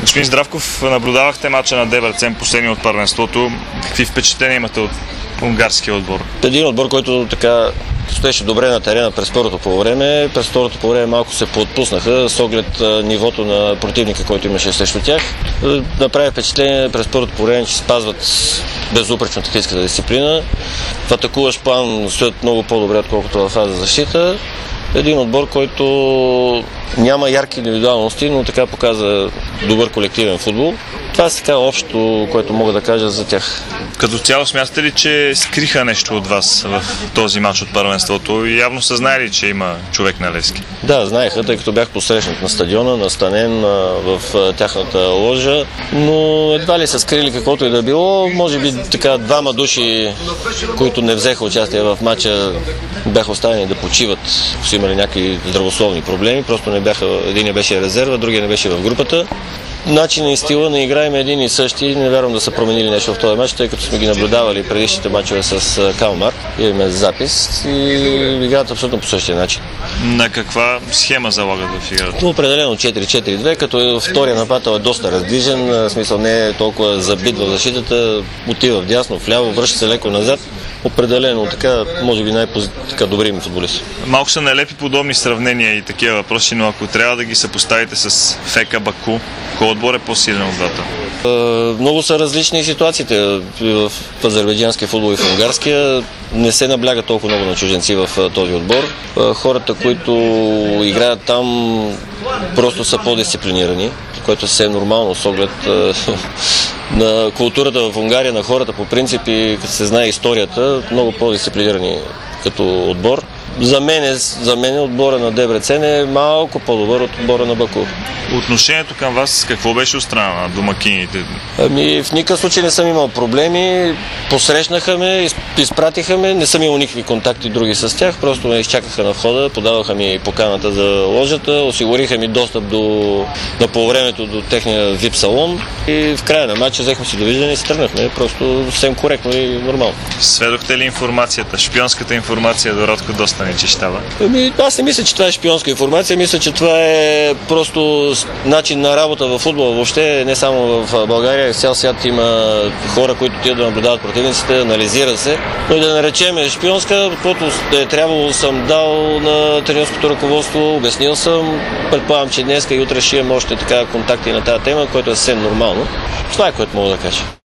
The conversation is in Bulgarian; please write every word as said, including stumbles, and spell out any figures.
Господин Здравков, наблюдавахте мача на Дебрецен, последния от първенството. Какви впечатления имате от унгарския отбор? Един отбор, който така стоеше добре на терена през първото по време. През второто по време малко се поотпуснаха с оглед нивото на противника, който имаше срещу тях. Направи впечатление през първото по време, че спазват безупречно тактическата дисциплина. В атакуващ план стоят много по-добре, отколкото в фаза защита. Един отбор, който няма ярки индивидуалности, но така показа добър колективен футбол. Това е така общо, което мога да кажа за тях. Като цяло смятате ли, че скриха нещо от вас в този мач от първенството? Явно са знаели, че има човек на Левски. Да, знаеха, тъй като бях посрещнат на стадиона, настанен в тяхната ложа, но едва ли са скрили каквото и да било. Може би така двама души, които не взеха участие в матча, бяха оставени да почиват, ако са имали някакви здравословни проблеми. Просто не бяха, единия беше резерва, другия не беше в групата. Начинът и стила на играем един и същи. Не вярвам да са променили нещо в този матч, тъй като сме ги наблюдавали предишните матчове с Калмар. Имаме запис и играят абсолютно по същия начин. На каква схема залагат в играта? Определено четири четири две, като втория нападател е доста раздвижен, в смисъл не е толкова забит в защитата, отива вдясно, вляво, връща се леко назад. Определено така, може би най-добри ми футболисти. Малко са нелепи подобни сравнения и такива въпроси, но ако трябва да ги съпоставите с ФК Баку, кой отбор е по-силен от двата? Много са различни ситуациите в азербайджанския футбол и в унгарския. Не се набляга толкова много на чужденци в този отбор. Хората, които играят там, просто са по-дисциплинирани, което е съвсем нормално с оглед на културата в Унгария, на хората по принцип и като се знае историята, много по-дисциплинирани като отбор. За мен, за мен отбора на Дебрецен е малко по-добър от отбора на Баку. Отношението към вас какво беше от страна на домакините? Ами, в никакъв случай не съм имал проблеми. Посрещнаха ме, изпратиха ме, не съм имал никакви контакти други с тях, просто ме изчакаха на входа, подаваха ми поканата за ложата, осигуриха ми достъп до, на полувремето до техния вип салон и в края на матча взехме си довиждане и се тръгнахме. Просто съвсем коректно и нормално. Сведохте ли информацията, шпионската информация до Радко Достаничищава? Ами, аз не мисля, че това е шпионска информация, мисля, че това е просто начин на работа в футбола. Въобще не само в България, в цял свят има хора, които отиват да наблюдават противниците, анализира се. Но и да наречем шпионска, каквото е трябвало, съм дал на тренерското ръководство, обяснил съм. Предполагам, че днес и утре ще имам още така контакти на тази тема, което е съвсем нормално. Това е, което мога да кажа.